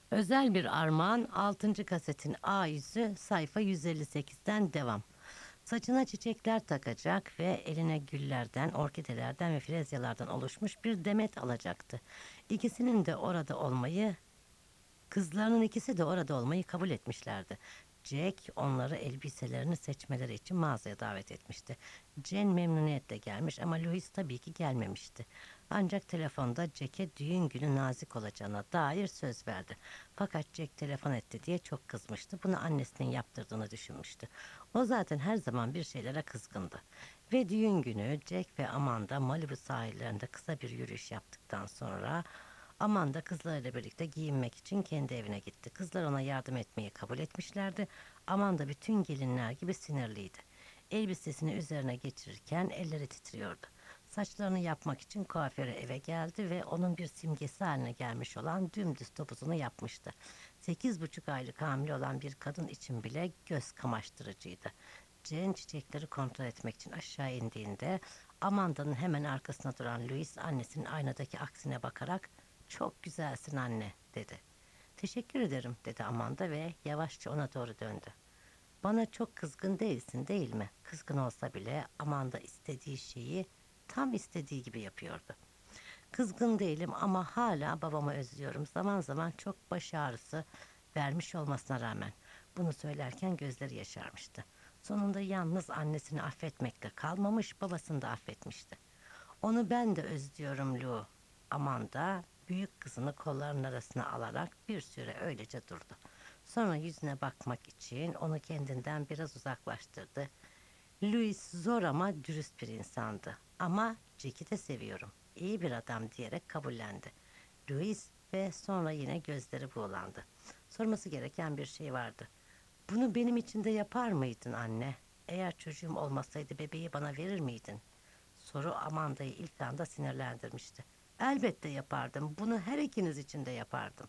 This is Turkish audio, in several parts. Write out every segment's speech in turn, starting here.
Özel bir armağan 6. kasetin A yüzü sayfa 158'den devam. Saçına çiçekler takacak ve eline güllerden, orkidelerden ve frezyalardan oluşmuş bir demet alacaktı. İkisinin de orada olmayı Kızlarının ikisi de orada olmayı kabul etmişlerdi. Jack onları elbiselerini seçmeleri için mağazaya davet etmişti. Jen memnuniyetle gelmiş ama Louis tabii ki gelmemişti. Ancak telefonda Jack'e düğün günü nazik olacağına dair söz verdi. Fakat Jack telefon etti diye çok kızmıştı. Bunu annesinin yaptırdığını düşünmüştü. O zaten her zaman bir şeylere kızgındı. Ve düğün günü Jack ve Amanda Malibu sahillerinde kısa bir yürüyüş yaptıktan sonra Amanda kızlarıyla birlikte giyinmek için kendi evine gitti. Kızlar ona yardım etmeyi kabul etmişlerdi. Amanda bütün gelinler gibi sinirliydi. Elbisesini üzerine geçirirken elleri titriyordu. Saçlarını yapmak için kuaföre eve geldi ve onun bir simgesi haline gelmiş olan dümdüz topuzunu yapmıştı. 8,5 aylık hamile olan bir kadın için bile göz kamaştırıcıydı. Jane çiçekleri kontrol etmek için aşağı indiğinde Amanda'nın hemen arkasında duran Louis annesinin aynadaki aksine bakarak "Çok güzelsin anne," dedi. "Teşekkür ederim," dedi Amanda ve yavaşça ona doğru döndü. "Bana çok kızgın değilsin, değil mi?" Kızgın olsa bile Amanda istediği şeyi tam istediği gibi yapıyordu. "Kızgın değilim ama hala babamı özlüyorum. Zaman zaman çok baş ağrısı vermiş olmasına rağmen." Bunu söylerken gözleri yaşarmıştı. Sonunda yalnız annesini affetmekle kalmamış, babasını da affetmişti. "Onu ben de özlüyorum Lou." Amanda büyük kızını kollarının arasına alarak bir süre öylece durdu. Sonra yüzüne bakmak için onu kendinden biraz uzaklaştırdı. "Louis zor ama dürüst bir insandı. Ama Jack'i de seviyorum. İyi bir adam," diyerek kabullendi. Louis ve sonra yine gözleri buğulandı. Sorması gereken bir şey vardı. "Bunu benim için de yapar mıydın anne? Eğer çocuğum olmasaydı bebeği bana verir miydin?" Soru Amanda'yı ilk anda sinirlendirmişti. "Elbette yapardım. Bunu her ikiniz için de yapardım.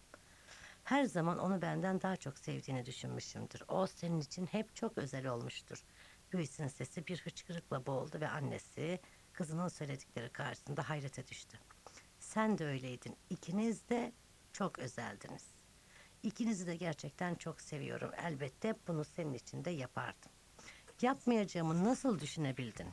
Her zaman onu benden daha çok sevdiğini düşünmüşümdür. O senin için hep çok özel olmuştur." Louis'in sesi bir hıçkırıkla boğuldu ve annesi kızının söyledikleri karşısında hayrete düştü. "Sen de öyleydin. İkiniz de çok özeldiniz. İkinizi de gerçekten çok seviyorum. Elbette bunu senin için de yapardım." "Yapmayacağımı nasıl düşünebildin?"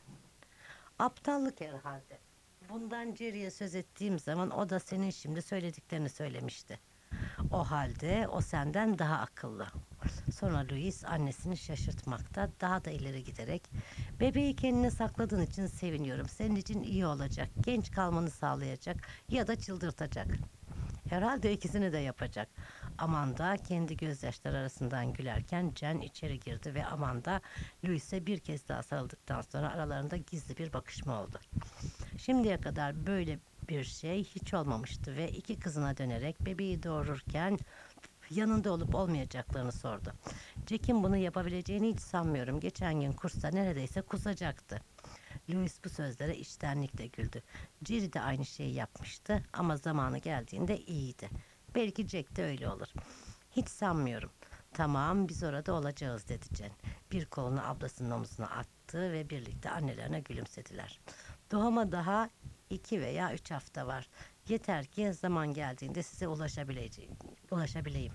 "Aptallık herhalde. Bundan Jerry'e söz ettiğim zaman o da senin şimdi söylediklerini söylemişti. O halde o senden daha akıllı." Sonra Louis annesini şaşırtmakta daha da ileri giderek "Bebeği kendine sakladığın için seviniyorum. Senin için iyi olacak. Genç kalmanı sağlayacak ya da çıldırtacak. Herhalde ikisini de yapacak." Amanda kendi gözyaşları arasından gülerken Jen içeri girdi ve Amanda Louis'e bir kez daha sarıldıktan sonra aralarında gizli bir bakışma oldu. Şimdiye kadar böyle bir şey hiç olmamıştı ve iki kızına dönerek bebeği doğururken yanında olup olmayacaklarını sordu. "Jack'in bunu yapabileceğini hiç sanmıyorum. Geçen gün kursta neredeyse kusacaktı." Louis bu sözlere içtenlikle güldü. Jerry de aynı şeyi yapmıştı ama zamanı geldiğinde iyiydi. "Belki Jack de öyle olur." "Hiç sanmıyorum." "Tamam, biz orada olacağız," dedi Jen. Bir kolunu ablasının omzuna attı ve birlikte annelerine gülümsediler. "Doğuma daha 2 veya 3 hafta var. Yeter ki zaman geldiğinde size ulaşabileyim."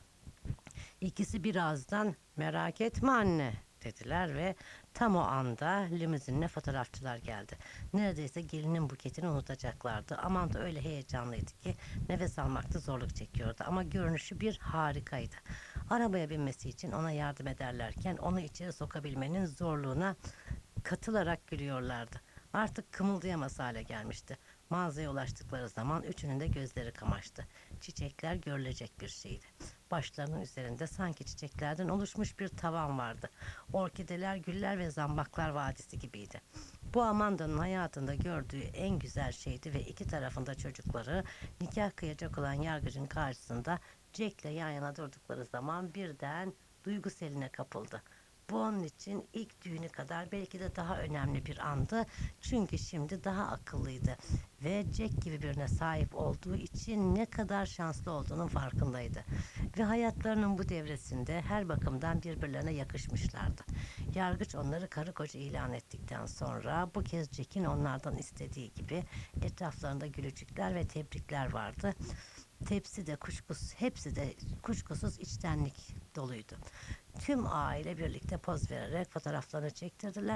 İkisi birazdan "Merak etme anne," dediler ve tam o anda limuzinle fotoğrafçılar geldi. Neredeyse gelinin buketini unutacaklardı. Amanda öyle heyecanlıydı ki nefes almakta zorluk çekiyordu ama görünüşü bir harikaydı. Arabaya binmesi için ona yardım ederlerken onu içeri sokabilmenin zorluğuna katılarak gülüyorlardı. Artık kımıldayamaz hale gelmişti. Mağazaya ulaştıkları zaman üçünün de gözleri kamaştı. Çiçekler görülecek bir şeydi. Başlarının üzerinde sanki çiçeklerden oluşmuş bir tavan vardı. Orkideler, güller ve zambaklar vadisi gibiydi. Bu Amanda'nın hayatında gördüğü en güzel şeydi ve iki tarafında çocukları nikah kıyacak olan yargıcın karşısında Jack'le yan yana durdukları zaman birden duygu seline kapıldı. Bu onun için ilk düğünü kadar belki de daha önemli bir andı. Çünkü şimdi daha akıllıydı ve Jack gibi birine sahip olduğu için ne kadar şanslı olduğunun farkındaydı. Ve hayatlarının bu devresinde her bakımdan birbirlerine yakışmışlardı. Yargıç onları karı koca ilan ettikten sonra bu kez Jack'in onlardan istediği gibi etraflarında gülücükler ve tebrikler vardı. Tepsi de kuşkusuz, hepsi de kuşkusuz içtenlik doluydu. Tüm aile birlikte poz vererek fotoğraflarını çektirdiler.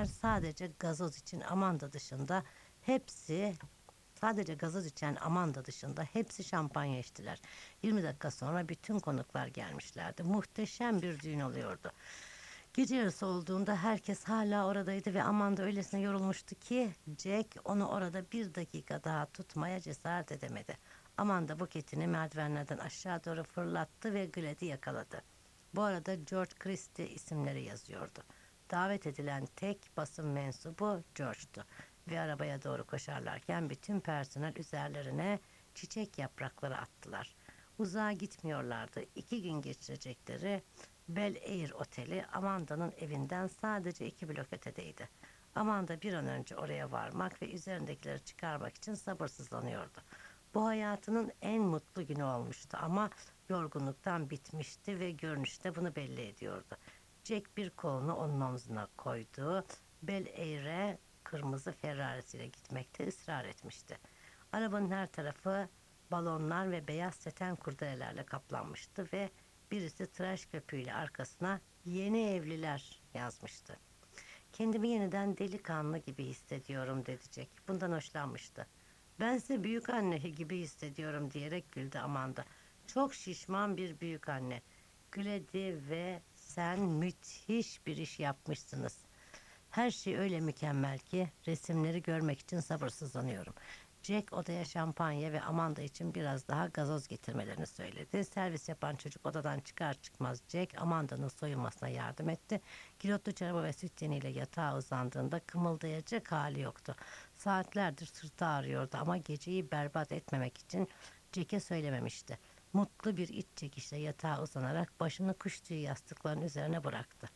Hepsi Sadece gazoz içen Amanda dışında hepsi şampanya içtiler. 20 dakika sonra bütün konuklar gelmişlerdi. Muhteşem bir düğün oluyordu. Gece yarısı olduğunda herkes hala oradaydı ve Amanda öylesine yorulmuştu ki Jack onu orada bir dakika daha tutmaya cesaret edemedi. Amanda buketini merdivenlerden aşağı doğru fırlattı ve Glad'i yakaladı. Bu arada George Christie isimleri yazıyordu. Davet edilen tek basın mensubu George'tu ve arabaya doğru koşarlarken bütün personel üzerlerine çiçek yaprakları attılar. Uzağa gitmiyorlardı. 2 gün geçirecekleri Bel Air Oteli Amanda'nın evinden sadece 2 blok ötedeydi. Amanda bir an önce oraya varmak ve üzerindekileri çıkarmak için sabırsızlanıyordu. Bu hayatının en mutlu günü olmuştu ama yorgunluktan bitmişti ve görünüşte bunu belli ediyordu. Jack bir kolunu onun omzuna koydu. Bel Air'e kırmızı Ferrari'siyle gitmekte ısrar etmişti. Arabanın her tarafı balonlar ve beyaz seten kurdelelerle kaplanmıştı ve birisi tıraş köpüğüyle arkasına "Yeni evliler" yazmıştı. "Kendimi yeniden delikanlı gibi hissediyorum" dedi Jack. Bundan hoşlanmıştı. "Bense büyük anne gibi hissediyorum" diyerek güldü Amanda. "Çok şişman bir büyük anne. Glady ve sen müthiş bir iş yapmışsınız. Her şey öyle mükemmel ki resimleri görmek için sabırsızlanıyorum." Jack odaya şampanya ve Amanda için biraz daha gazoz getirmelerini söyledi. Servis yapan çocuk odadan çıkar çıkmaz Jack Amanda'nın soyunmasına yardım etti. Kilotlu çorabı ve süt yeniyle yatağa uzandığında kımıldayacak hali yoktu. Saatlerdir sırtı ağrıyordu ama geceyi berbat etmemek için Jack'e söylememişti. Mutlu bir iç çekişle yatağa uzanarak başını kuş tüyü yastıkların üzerine bıraktı.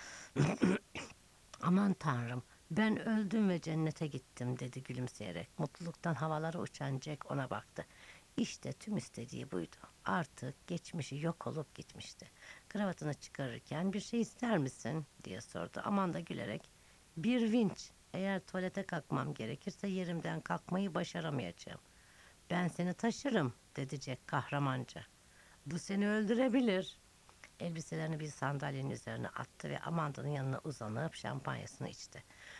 "Aman tanrım, ben öldüm ve cennete gittim" dedi gülümseyerek. Mutluluktan havalara uçan Jack ona baktı. İşte tüm istediği buydu. Artık geçmişi yok olup gitmişti. Kravatını çıkarırken "Bir şey ister misin?" diye sordu. Amanda gülerek "Bir vinç. Eğer tuvalete kalkmam gerekirse yerimden kalkmayı başaramayacağım." "Ben seni taşırım" dedi Jack kahramanca. "Bu seni öldürebilir." Elbiselerini bir sandalyenin üzerine attı ve Amanda'nın yanına uzanıp şampanyasını içti.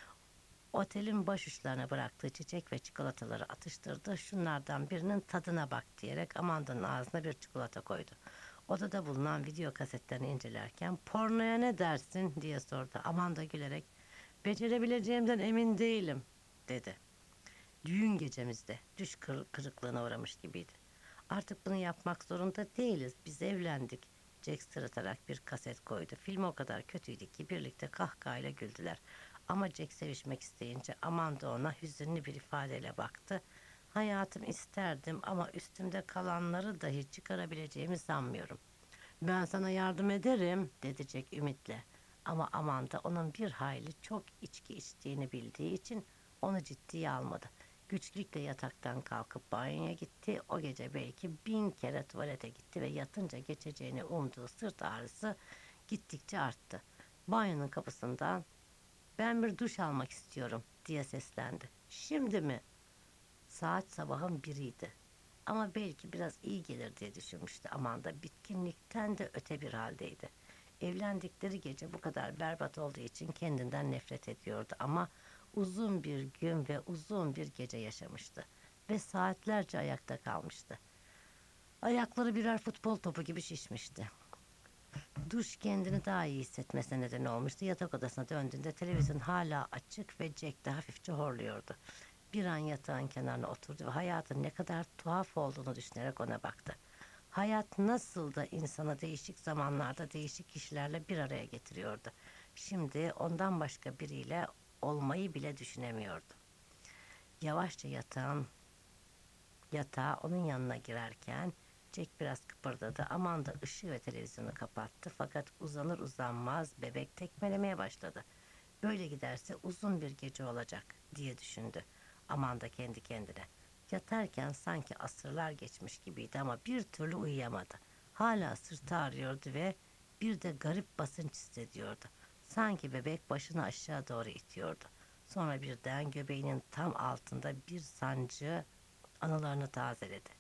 Otelin baş uçlarına bıraktığı çiçek ve çikolataları atıştırdı. "Şunlardan birinin tadına bak" diyerek Amanda'nın ağzına bir çikolata koydu. Odada bulunan video kasetlerini incelerken "Pornoya ne dersin?" diye sordu. Amanda gülerek "Becerebileceğimden emin değilim" dedi. Düğün gecemizde düş kırıklığına uğramış gibiydi. "Artık bunu yapmak zorunda değiliz. Biz evlendik." Jack sırıtarak bir kaset koydu. Film o kadar kötüydü ki birlikte kahkahayla güldüler. Ama Jack sevişmek isteyince Amanda ona hüzünlü bir ifadeyle baktı. "Hayatım, isterdim ama üstümde kalanları dahi çıkarabileceğimi sanmıyorum." "Ben sana yardım ederim" dedi Jack ümitle. Ama Amanda onun bir hayli çok içki içtiğini bildiği için onu ciddiye almadı. Güçlükle yataktan kalkıp banyoya gitti. O gece belki 1000 kere tuvalete gitti ve yatınca geçeceğini umduğu sırt ağrısı gittikçe arttı. Banyonun kapısından "Ben bir duş almak istiyorum" diye seslendi. "Şimdi mi?" Saat sabahın biriydi. Ama belki biraz iyi gelir diye düşünmüştü Amanda. Bitkinlikten de öte bir haldeydi. Evlendikleri gece bu kadar berbat olduğu için kendinden nefret ediyordu ama uzun bir gün ve uzun bir gece yaşamıştı ve saatlerce ayakta kalmıştı. Ayakları birer futbol topu gibi şişmişti. Duş kendini daha iyi hissetmesine neden olmuştu. Yatak odasına döndüğünde televizyon hala açık ve Jack de hafifçe horluyordu. Bir an yatağın kenarına oturdu ve hayatın ne kadar tuhaf olduğunu düşünerek ona baktı. Hayat nasıl da insanı değişik zamanlarda değişik kişilerle bir araya getiriyordu. Şimdi ondan başka biriyle olmayı bile düşünemiyordu. Yavaşça yatağa onun yanına girerken Jack biraz kıpırdadı. Amanda ışığı ve televizyonu kapattı fakat uzanır uzanmaz bebek tekmelemeye başladı. "Böyle giderse uzun bir gece olacak" diye düşündü Amanda kendi kendine. Yatarken sanki asırlar geçmiş gibiydi ama bir türlü uyuyamadı. Hala sırtı ağrıyordu ve bir de garip basınç hissediyordu. Sanki bebek başını aşağı doğru itiyordu. Sonra birden göbeğinin tam altında bir sancı anılarını tazeledi.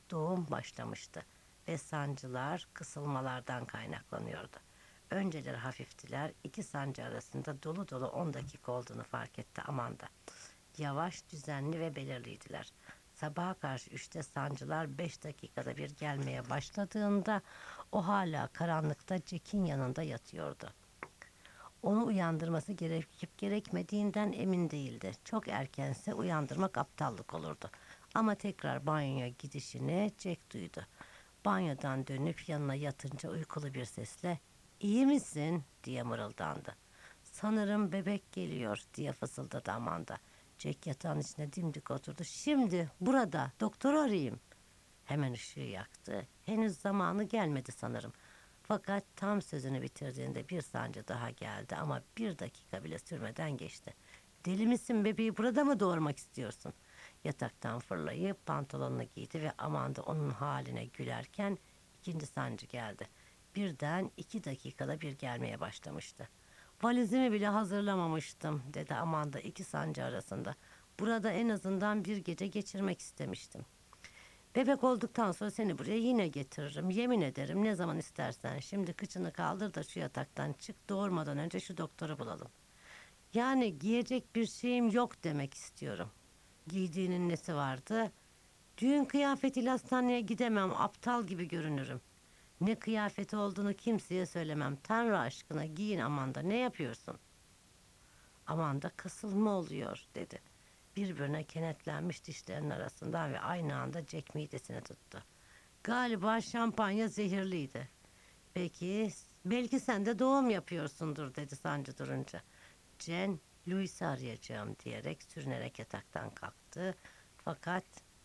Doğum başlamıştı ve sancılar kısılmalardan kaynaklanıyordu. Önceleri hafiftiler, iki sancı arasında dolu dolu 10 dakika olduğunu fark etti Amanda. Yavaş, düzenli ve belirliydiler. Sabaha karşı 3'te sancılar 5 dakikada bir gelmeye başladığında o hala karanlıkta Jack'in yanında yatıyordu. Onu uyandırması gerekip gerekmediğinden emin değildi. Çok erkense uyandırmak aptallık olurdu. Ama tekrar banyoya gidişini Jack duydu. Banyodan dönüp yanına yatınca uykulu bir sesle "İyi misin?" diye mırıldandı. "Sanırım bebek geliyor." diye fısıldadı Amanda. Jack yatağın içine dimdik oturdu. "Şimdi burada doktoru arayayım." Hemen ışığı yaktı. Henüz zamanı gelmedi sanırım. Fakat tam sözünü bitirdiğinde bir sancı daha geldi ama bir dakika bile sürmeden geçti. "Deli misin, bebeği burada mı doğurmak istiyorsun?" Yataktan fırlayıp pantolonunu giydi ve Amanda onun haline gülerken ikinci sancı geldi. Birden 2 dakikada bir gelmeye başlamıştı. "Valizimi bile hazırlamamıştım," dedi Amanda iki sancı arasında. "Burada en azından bir gece geçirmek istemiştim. Bebek olduktan sonra seni buraya yine getiririm. Yemin ederim, ne zaman istersen. Şimdi kıçını kaldır da şu yataktan çık. Doğurmadan önce şu doktoru bulalım." "Yani giyecek bir şeyim yok demek istiyorum." "Giydiğinin nesi vardı?" "Düğün kıyafetiyle hastaneye gidemem. Aptal gibi görünürüm." "Ne kıyafeti olduğunu kimseye söylemem. Tanrı aşkına giyin Amanda. Ne yapıyorsun?" "Amanda, kasılma oluyor," dedi. Birbirine kenetlenmiş dişlerinin arasından ve aynı anda Jack midesini tuttu. "Galiba şampanya zehirliydi." "Peki, belki sen de doğum yapıyorsundur," dedi sancı durunca. Jen, "Louis'i arayacağım," diyerek sürünerek yataktan kalktı. Fakat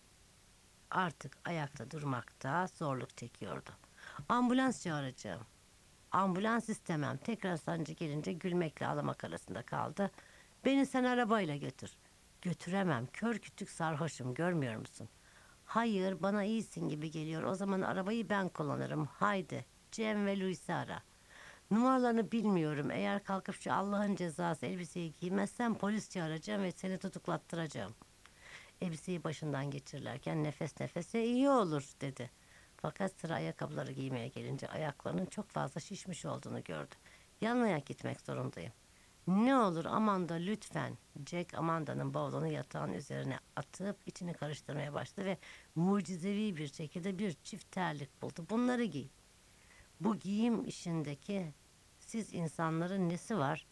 artık ayakta durmakta zorluk çekiyordu. "Ambulans çağıracağım." "Ambulans istemem." Tekrar sancı gelince gülmekle ağlamak arasında kaldı. "Beni sen arabayla götür." "Götüremem. Kör kütük sarhoşum, görmüyor musun?" "Hayır, bana iyisin gibi geliyor. O zaman arabayı ben kullanırım. Haydi, Cem ve Louis'i ara." "Numaralarını bilmiyorum. Eğer kalkıp şu Allah'ın cezası elbiseyi giymezsen polis çağıracağım ve seni tutuklattıracağım." Elbiseyi başından geçirirlerken nefes nefese "iyi olur," dedi. Fakat sıra ayakkabıları giymeye gelince ayaklarının çok fazla şişmiş olduğunu gördü. "Yan ayak gitmek zorundayım." "Ne olur Amanda, lütfen." Jack Amanda'nın bavulunu yatağın üzerine atıp içini karıştırmaya başladı ve mucizevi bir şekilde bir çift terlik buldu. "Bunları giy." "Bu giyim işindeki siz insanların nesi var?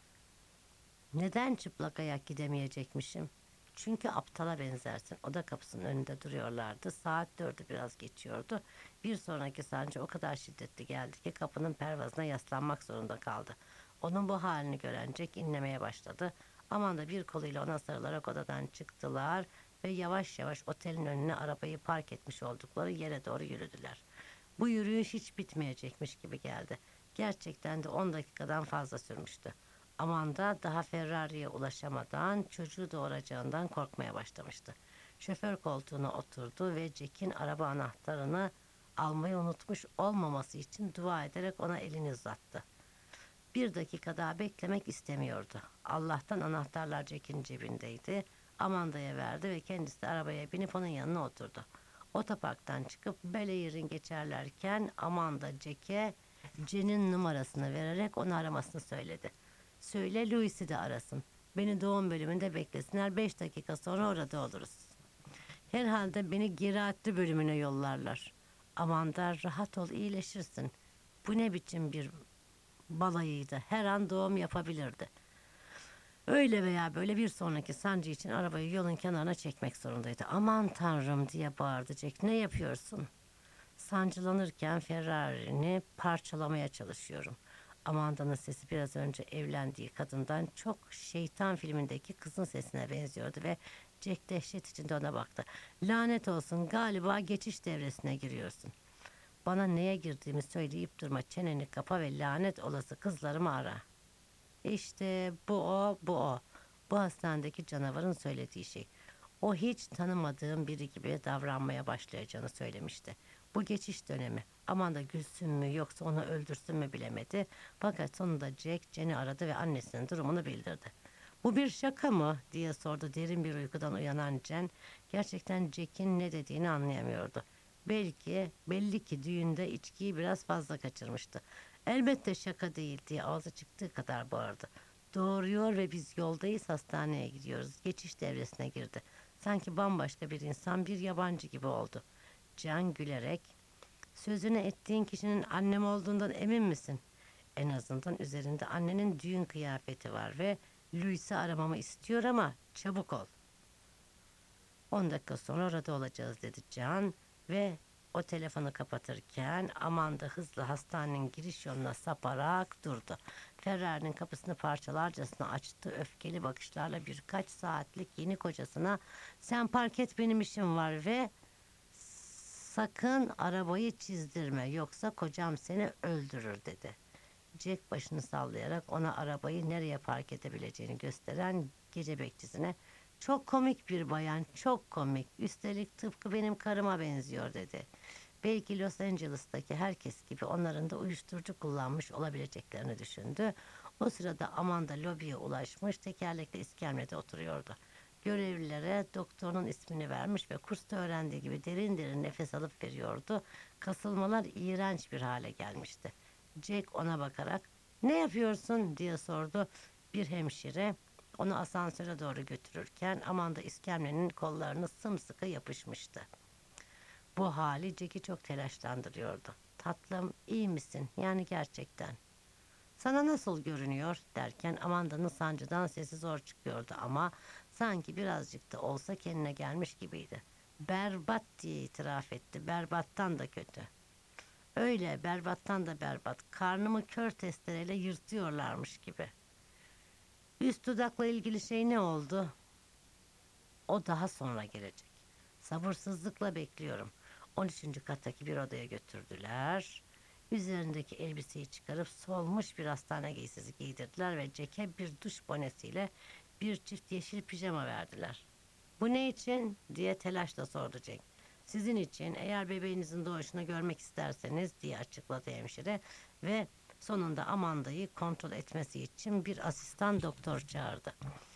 Neden çıplak ayak gidemeyecekmişim?" "Çünkü aptala benzersin." Oda kapısının önünde duruyorlardı. Saat 4'ü biraz geçiyordu. Bir sonraki sancı o kadar şiddetli geldi ki kapının pervazına yaslanmak zorunda kaldı. Onun bu halini gören Jack inlemeye başladı. Amanda bir koluyla ona sarılarak odadan çıktılar ve yavaş yavaş otelin önüne arabayı park etmiş oldukları yere doğru yürüdüler. Bu yürüyüş hiç bitmeyecekmiş gibi geldi. Gerçekten de 10 dakikadan fazla sürmüştü. Amanda daha Ferrari'ye ulaşamadan çocuğu doğuracağından korkmaya başlamıştı. Şoför koltuğuna oturdu ve Jack'in araba anahtarını almayı unutmuş olmaması için dua ederek ona elini uzattı. Bir dakika daha beklemek istemiyordu. Allah'tan anahtarlar Jack'in cebindeydi. Amanda'ya verdi ve kendisi de arabaya binip onun yanına oturdu. Otoparktan çıkıp Bel geçerlerken Amanda Jack'e Jen'in numarasını vererek onu aramasını söyledi. "Söyle Louis'i de arasın. Beni doğum bölümünde beklesinler. 5 dakika sonra orada oluruz." "Herhalde beni geriatri bölümüne yollarlar." "Amanda, rahat ol, iyileşirsin." Bu ne biçim bir balayıydı. Her an doğum yapabilirdi. Öyle veya böyle bir sonraki sancı için arabayı yolun kenarına çekmek zorundaydı. "Aman tanrım," diye bağırdı Jack. "Ne yapıyorsun?" "Sancılanırken Ferrari'ni parçalamaya çalışıyorum." Amanda'nın sesi biraz önce evlendiği kadından çok şeytan filmindeki kızın sesine benziyordu ve Jack dehşet içinde ona baktı. "Lanet olsun, galiba geçiş devresine giriyorsun." "Bana neye girdiğimi söyleyip durma, çeneni kapa ve lanet olası kızlarımı ara." İşte bu o, bu o. Bu hastanedeki canavarın söylediği şey. O hiç tanımadığım biri gibi davranmaya başlayacağını söylemişti. Bu geçiş dönemi. Aman da gülsün mü yoksa onu öldürsün mü bilemedi. Fakat sonunda Jack Jen'i aradı ve annesinin durumunu bildirdi. "Bu bir şaka mı?" diye sordu derin bir uykudan uyanan Jen. Gerçekten Jack'in ne dediğini anlayamıyordu. Belli ki düğünde içkiyi biraz fazla kaçırmıştı. Elbette şaka değil diye ağzı çıktığı kadar bağırdı. Doğuruyor ve biz yoldayız, hastaneye gidiyoruz. Geçiş devresine girdi. Sanki bambaşka bir insan, bir yabancı gibi oldu. Can gülerek, sözünü ettiğin kişinin annem olduğundan emin misin? En azından üzerinde annenin düğün kıyafeti var ve Louis'i aramamı istiyor ama çabuk ol. 10 dakika sonra orada olacağız dedi Can ve o telefonu kapatırken Amanda hızla hastanenin giriş yoluna saparak durdu. Ferrari'nin kapısını parçalarcasına açtı. Öfkeli bakışlarla birkaç saatlik yeni kocasına sen park et benim işim var ve sakın arabayı çizdirme yoksa kocam seni öldürür dedi. Jack başını sallayarak ona arabayı nereye park edebileceğini gösteren gece bekçisine çok komik bir bayan, çok komik. Üstelik tıpkı benim karıma benziyor dedi. Belki Los Angeles'taki herkes gibi onların da uyuşturucu kullanmış olabileceklerini düşündü. O sırada Amanda lobiye ulaşmış, tekerlekli iskemlede oturuyordu. Görevlilere doktorun ismini vermiş ve kursta öğrendiği gibi derin derin nefes alıp veriyordu. Kasılmalar iğrenç bir hale gelmişti. Jack ona bakarak ne yapıyorsun diye sordu. Bir hemşire onu asansöre doğru götürürken Amanda iskemlenin kollarını sımsıkı yapışmıştı. Bu hali Jack'i çok telaşlandırıyordu. Tatlım iyi misin? Yani gerçekten. Sana nasıl görünüyor derken Amanda'nın sancıdan sesi zor çıkıyordu ama sanki birazcık da olsa kendine gelmiş gibiydi. Berbat diye itiraf etti. Berbattan da kötü. Öyle berbattan da berbat. Karnımı kör testereyle yırtıyorlarmış gibi. Üst dudakla ilgili şey ne oldu? O daha sonra gelecek. Sabırsızlıkla bekliyorum. 13. kattaki bir odaya götürdüler. Üzerindeki elbiseyi çıkarıp solmuş bir hastane giysisi giydirdiler ve Jack'e bir duş bonesiyle bir çift yeşil pijama verdiler. Bu ne için diye telaşla sordu Jack. Sizin için eğer bebeğinizin doğuşunu görmek isterseniz diye açıkladı hemşire ve sonunda Amanda'yı kontrol etmesi için bir asistan doktor çağırdı.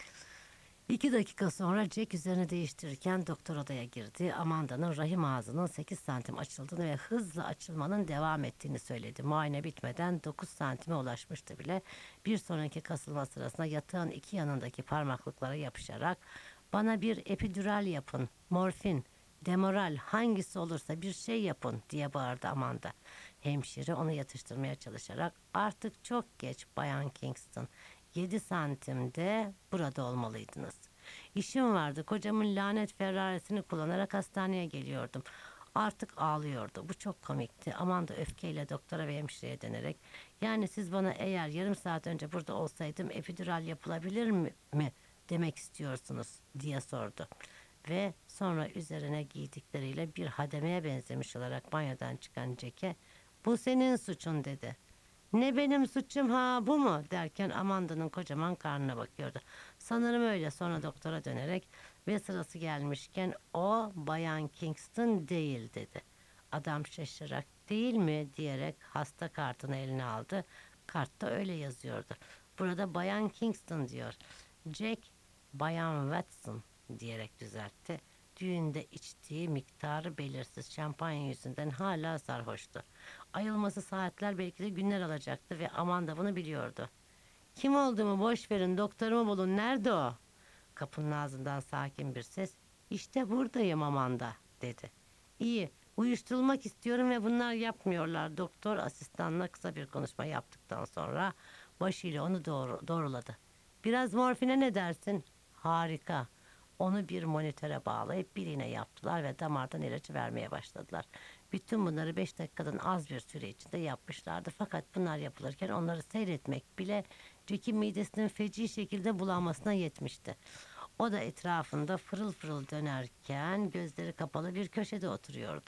2 dakika sonra Jack üzerini değiştirirken doktor odaya girdi. Amanda'nın rahim ağzının 8 santim açıldığını ve hızla açılmanın devam ettiğini söyledi. Muayene bitmeden 9 santime ulaşmıştı bile. Bir sonraki kasılma sırasında yatağın iki yanındaki parmaklıklara yapışarak bana bir epidural yapın, morfin, demoral hangisi olursa bir şey yapın diye bağırdı Amanda. Hemşire onu yatıştırmaya çalışarak artık çok geç Bayan Kingston. 7 santimde burada olmalıydınız. İşim vardı. Kocamın lanet Ferrari'sini kullanarak hastaneye geliyordum. Artık ağlıyordu. Bu çok komikti. Amanda öfkeyle doktora ve hemşireye dönerek yani siz bana eğer yarım saat önce burada olsaydım epidural yapılabilir mi demek istiyorsunuz diye sordu. Ve sonra üzerine giydikleriyle bir hademeye benzemiş olarak banyodan çıkan Jack'e bu senin suçun dedi. Ne benim suçum ha bu mu derken Amanda'nın kocaman karnına bakıyordu. Sanırım öyle sonra doktora dönerek ve sırası gelmişken o Bayan Kingston değil dedi. Adam şaşırarak değil mi diyerek hasta kartını eline aldı. Kartta öyle yazıyordu. Burada Bayan Kingston diyor. Jack Bayan Watson diyerek düzeltti. Düğünde içtiği miktarı belirsiz şampanya yüzünden hala sarhoştu. Ayılması saatler belki de günler alacaktı ve Amanda bunu biliyordu. Kim olduğumu boş verin doktorumu bulun nerede o? Kapının ağzından sakin bir ses işte buradayım Amanda dedi. İyi uyuşturulmak istiyorum ve bunlar yapmıyorlar. Doktor asistanla kısa bir konuşma yaptıktan sonra başıyla onu doğruladı. Biraz morfine ne dersin? Harika. Onu bir monitöre bağlayıp bir iğne yaptılar ve damardan ilacı vermeye başladılar. Bütün bunları 5 dakikadan az bir süre içinde yapmışlardı. Fakat bunlar yapılırken onları seyretmek bile Jack'in midesinin feci şekilde bulanmasına yetmişti. O da etrafında fırıl fırıl dönerken gözleri kapalı bir köşede oturuyordu.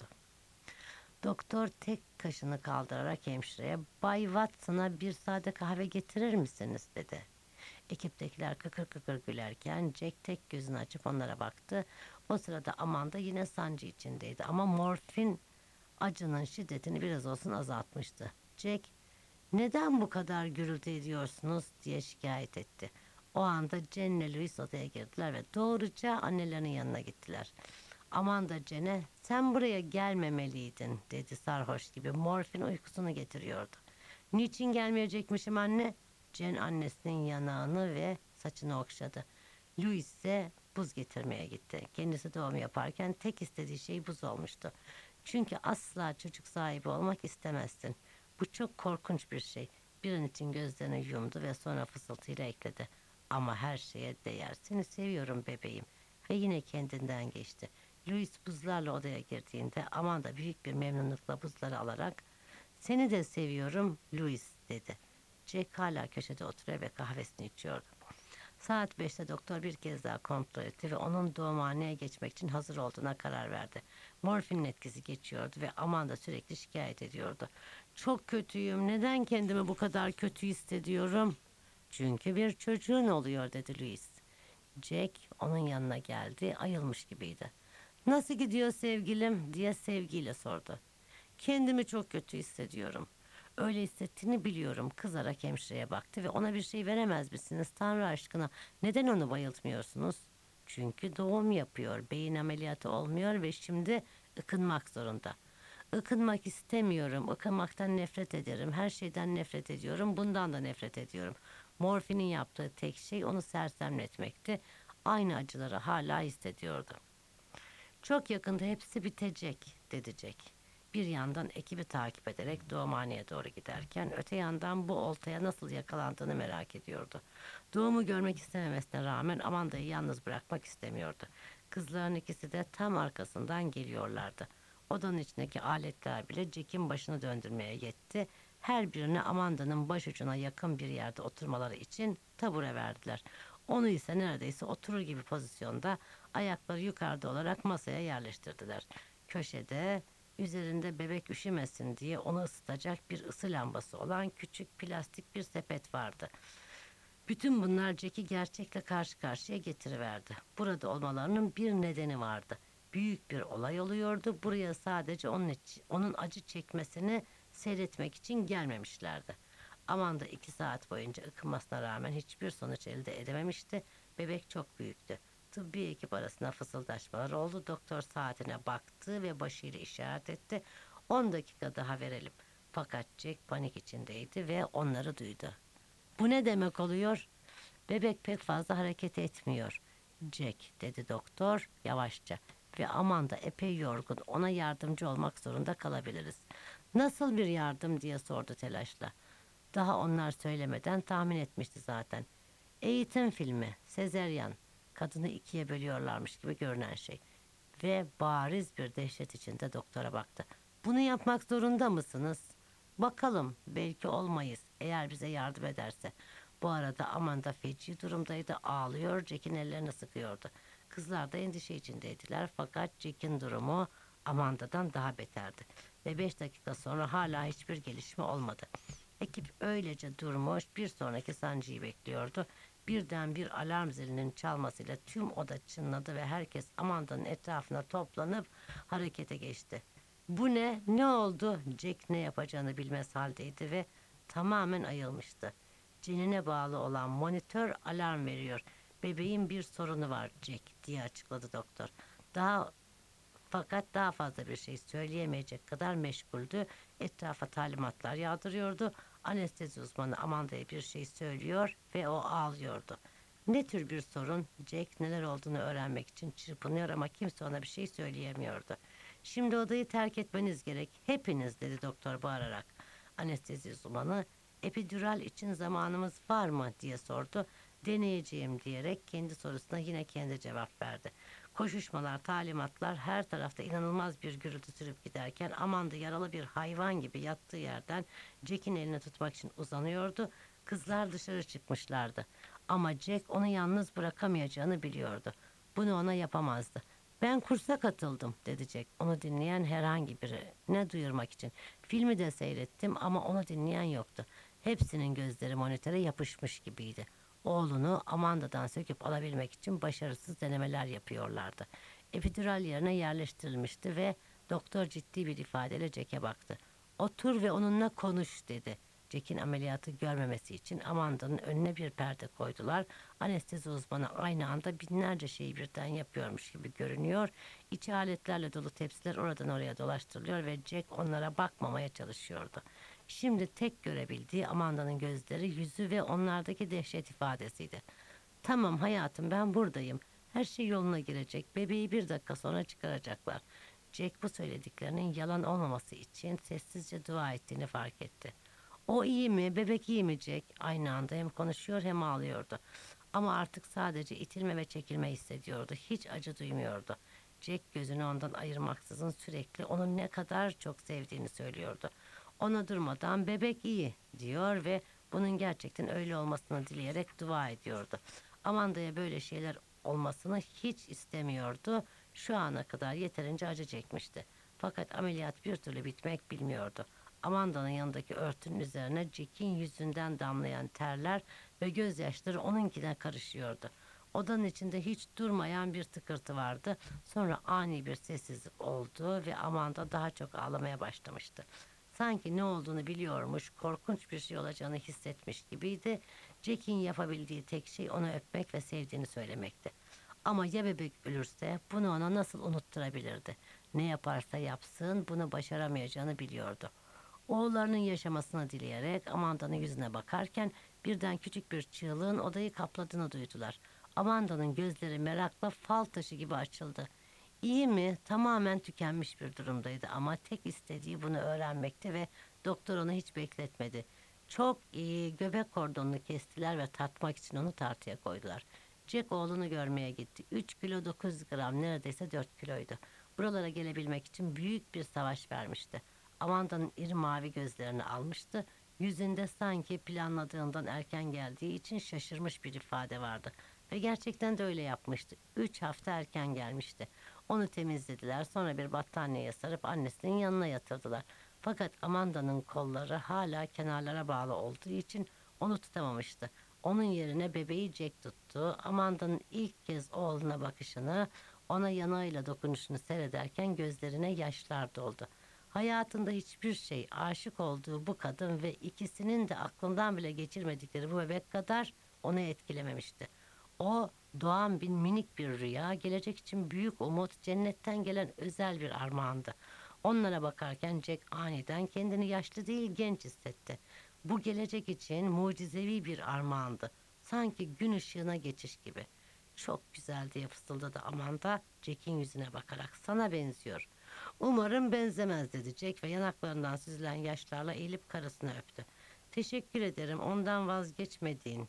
Doktor tek kaşını kaldırarak hemşireye Bay Watson'a bir sade kahve getirir misiniz dedi. Ekiptekiler kıkır kıkır gülerken Jack tek gözünü açıp onlara baktı. O sırada Amanda yine sancı içindeydi ama morfin acının şiddetini biraz olsun azaltmıştı. Jack neden bu kadar gürültü ediyorsunuz diye şikayet etti. O anda Jen ile Louis odaya girdiler ve doğruca annelerinin yanına gittiler. Amanda Jen'e Sen buraya gelmemeliydin dedi sarhoş gibi. Morfin uykusunu getiriyordu. Niçin gelmeyecekmişim anne? Jen annesinin yanağını ve saçını okşadı. Louis ise buz getirmeye gitti. Kendisi doğum yaparken tek istediği şey buz olmuştu. Çünkü asla çocuk sahibi olmak istemezsin. Bu çok korkunç bir şey. Bir an için gözlerini yumdu ve sonra fısıltıyla ekledi. Ama her şeye değer. Seni seviyorum bebeğim. Ve yine kendinden geçti. Louis buzlarla odaya girdiğinde Amanda büyük bir memnunlukla buzları alarak seni de seviyorum Louis dedi. Jack hala köşede oturuyor ve kahvesini içiyordu. Saat 5'te doktor bir kez daha kontrol etti ve onun doğumhaneye geçmek için hazır olduğuna karar verdi. Morfinin etkisi geçiyordu ve Amanda sürekli şikayet ediyordu. Çok kötüyüm. Neden kendimi bu kadar kötü hissediyorum? Çünkü bir çocuğun oluyor dedi Louis. Jack onun yanına geldi, ayılmış gibiydi. Nasıl gidiyor sevgilim diye sevgiyle sordu. Kendimi çok kötü hissediyorum. Öyle hissettiğini biliyorum. Kızarak hemşireye baktı ve ona bir şey veremez misiniz Tanrı aşkına? Neden onu bayıltmıyorsunuz? Çünkü doğum yapıyor. Beyin ameliyatı olmuyor ve şimdi ıkınmak zorunda. Ikınmak istemiyorum. Ikınmaktan nefret ederim. Her şeyden nefret ediyorum. Bundan da nefret ediyorum. Morfinin yaptığı tek şey onu sersemletmekti. Aynı acıları hala hissediyordu. Çok yakında hepsi bitecek, dedi Jack. Bir yandan ekibi takip ederek doğumhaneye doğru giderken öte yandan bu oltaya nasıl yakalandığını merak ediyordu. Doğumu görmek istememesine rağmen Amanda'yı yalnız bırakmak istemiyordu. Kızların ikisi de tam arkasından geliyorlardı. Odanın içindeki aletler bile Jack'in başını döndürmeye yetti. Her birine Amanda'nın başucuna yakın bir yerde oturmaları için tabure verdiler. Onu ise neredeyse oturur gibi pozisyonda ayakları yukarıda olarak masaya yerleştirdiler. Köşede üzerinde bebek üşümesin diye onu ısıtacak bir ısı lambası olan küçük plastik bir sepet vardı. Bütün bunlar Jack'i gerçekle karşı karşıya getiriverdi. Burada olmalarının bir nedeni vardı. Büyük bir olay oluyordu. Buraya sadece onun acı çekmesini seyretmek için gelmemişlerdi. Amanda 2 saat boyunca ıkınmasına rağmen hiçbir sonuç elde edememişti. Bebek çok büyüktü. Tıbbi ekip arasında fısıldaşmalar oldu. Doktor saatine baktı ve başıyla işaret etti. 10 dakika daha verelim. Fakat Jack panik içindeydi ve onları duydu. Bu ne demek oluyor? Bebek pek fazla hareket etmiyor. Jack dedi doktor yavaşça ve Amanda epey yorgun, ona yardımcı olmak zorunda kalabiliriz. Nasıl bir yardım diye sordu telaşla. Daha onlar söylemeden tahmin etmişti zaten. Eğitim filmi, sezeryan, kadını ikiye bölüyorlarmış gibi görünen şey. Ve bariz bir dehşet içinde doktora baktı. Bunu yapmak zorunda mısınız? Bakalım, belki olmayız eğer bize yardım ederse. Bu arada Amanda feci durumdaydı, ağlıyor, Jack'in ellerini sıkıyordu. Kızlar da endişe içindeydiler fakat Jack'in durumu Amanda'dan daha beterdi. Ve 5 dakika sonra hala hiçbir gelişme olmadı. Ekip öylece durmuş bir sonraki sancıyı bekliyordu. Birden bir alarm zilinin çalmasıyla tüm oda çınladı ve herkes Amanda'nın etrafına toplanıp harekete geçti. Bu ne? Ne oldu? Jack ne yapacağını bilmez haldeydi ve tamamen ayılmıştı. Cenine bağlı olan monitör alarm veriyor. Bebeğin bir sorunu var Jack diye açıkladı doktor. Fakat daha fazla bir şey söyleyemeyecek kadar meşguldü. Etrafa talimatlar yağdırıyordu. Anestezi uzmanı Amanda'ya bir şey söylüyor ve o ağlıyordu. Ne tür bir sorun? Jack neler olduğunu öğrenmek için çırpınıyor ama kimse ona bir şey söyleyemiyordu. Şimdi odayı terk etmeniz gerek. Hepiniz dedi doktor bağırarak. Anestezi uzmanı epidural için zamanımız var mı diye sordu. Deneyeceğim diyerek kendi sorusuna yine kendi cevap verdi. Koşuşmalar, talimatlar her tarafta inanılmaz bir gürültü sürüp giderken Amanda yaralı bir hayvan gibi yattığı yerden Jack'in elini tutmak için uzanıyordu. Kızlar dışarı çıkmışlardı. Ama Jack onu yalnız bırakamayacağını biliyordu. Bunu ona yapamazdı. Ben kursa katıldım dedi Jack. Onu dinleyen herhangi biri ne duyurmak için. Filmi de seyrettim ama onu dinleyen yoktu. Hepsinin gözleri monitöre yapışmış gibiydi. Oğlunu Amanda'dan söküp alabilmek için başarısız denemeler yapıyorlardı. Epidural yerine yerleştirilmişti ve doktor ciddi bir ifadeyle Jack'e baktı. Otur ve onunla konuş dedi. Jack'in ameliyatı görmemesi için Amanda'nın önüne bir perde koydular. Anestezi uzmanı aynı anda binlerce şeyi birden yapıyormuş gibi görünüyor. İçi aletlerle dolu tepsiler oradan oraya dolaştırılıyor ve Jack onlara bakmamaya çalışıyordu. Şimdi tek görebildiği Amanda'nın gözleri, yüzü ve onlardaki dehşet ifadesiydi. Tamam hayatım, ben buradayım. Her şey yoluna girecek. Bebeği 1 dakika sonra çıkaracaklar. Jack bu söylediklerinin yalan olmaması için sessizce dua ettiğini fark etti. O iyi mi? Bebek iyi mi Jack? Aynı anda hem konuşuyor hem ağlıyordu. Ama artık sadece itilme ve çekilme hissediyordu. Hiç acı duymuyordu. Jack gözünü ondan ayırmaksızın sürekli onu ne kadar çok sevdiğini söylüyordu. Ona durmadan bebek iyi diyor ve bunun gerçekten öyle olmasını dileyerek dua ediyordu. Amanda'ya böyle şeyler olmasını hiç istemiyordu. Şu ana kadar yeterince acı çekmişti. Fakat ameliyat bir türlü bitmek bilmiyordu. Amanda'nın yanındaki örtünün üzerine Jack'in yüzünden damlayan terler ve gözyaşları onunkine karışıyordu. Odanın içinde hiç durmayan bir tıkırtı vardı. Sonra ani bir sessizlik oldu ve Amanda daha çok ağlamaya başlamıştı. Sanki ne olduğunu biliyormuş, korkunç bir şey olacağını hissetmiş gibiydi. Jack'in yapabildiği tek şey onu öpmek ve sevdiğini söylemekti. Ama ya bebek ölürse bunu ona nasıl unutturabilirdi? Ne yaparsa yapsın bunu başaramayacağını biliyordu. Oğullarının yaşamasını dileyerek Amanda'nın yüzüne bakarken birden küçük bir çığlığın odayı kapladığını duydular. Amanda'nın gözleri merakla fal taşı gibi açıldı. İyi mi? Tamamen tükenmiş bir durumdaydı ama tek istediği bunu öğrenmekti ve doktor onu hiç bekletmedi. Çok iyi, göbek kordonunu kestiler ve tartmak için onu tartıya koydular. Jack oğlunu görmeye gitti. 3 kilo 900 gram, neredeyse 4 kiloydu. Buralara gelebilmek için büyük bir savaş vermişti. Amanda'nın iri mavi gözlerini almıştı. Yüzünde sanki planladığından erken geldiği için şaşırmış bir ifade vardı. Ve gerçekten de öyle yapmıştı. 3 hafta erken gelmişti. Onu temizlediler, sonra bir battaniyeye sarıp annesinin yanına yatırdılar. Fakat Amanda'nın kolları hala kenarlara bağlı olduğu için onu tutamamıştı. Onun yerine bebeği Jack tuttu. Amanda'nın ilk kez oğluna bakışını, ona yanağıyla dokunuşunu seyrederken gözlerine yaşlar doldu. Hayatında hiçbir şey aşık olduğu bu kadın ve ikisinin de aklından bile geçirmedikleri bu bebek kadar onu etkilememişti. O doğan bir minik bir rüya, gelecek için büyük umut, cennetten gelen özel bir armağandı. Onlara bakarken Jack aniden kendini yaşlı değil genç hissetti. Bu gelecek için mucizevi bir armağandı. Sanki gün ışığına geçiş gibi. Çok güzel diye fısıldadı Amanda Jack'in yüzüne bakarak. Sana benziyor. Umarım benzemez dedi Jack ve yanaklarından süzülen yaşlarla eğilip karısını öptü. Teşekkür ederim ondan vazgeçmediğin.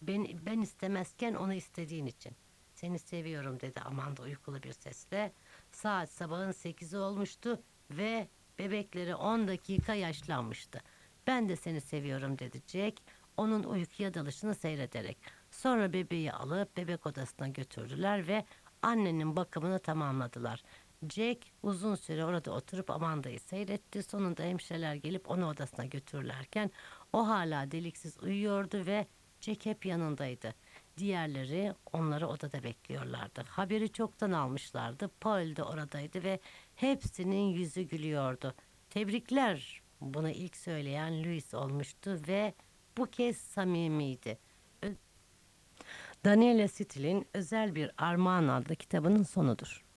Ben istemezken onu istediğin için. Seni seviyorum dedi Amanda uykulu bir sesle. Saat sabahın 8'i olmuştu ve bebekleri 10 dakika yaşlanmıştı. Ben de seni seviyorum dedi Jack, onun uykuya dalışını seyrederek. Sonra bebeği alıp bebek odasına götürdüler ve annenin bakımını tamamladılar. Jack uzun süre orada oturup Amanda'yı seyretti. Sonunda hemşireler gelip onu odasına götürürlerken o hala deliksiz uyuyordu ve Jack hep yanındaydı. Diğerleri onları odada bekliyorlardı. Haberi çoktan almışlardı. Paul de oradaydı ve hepsinin yüzü gülüyordu. Tebrikler. Bunu ilk söyleyen Louis olmuştu ve bu kez samimiydi. Daniela Still'in Özel Bir Armağan adlı kitabının sonudur.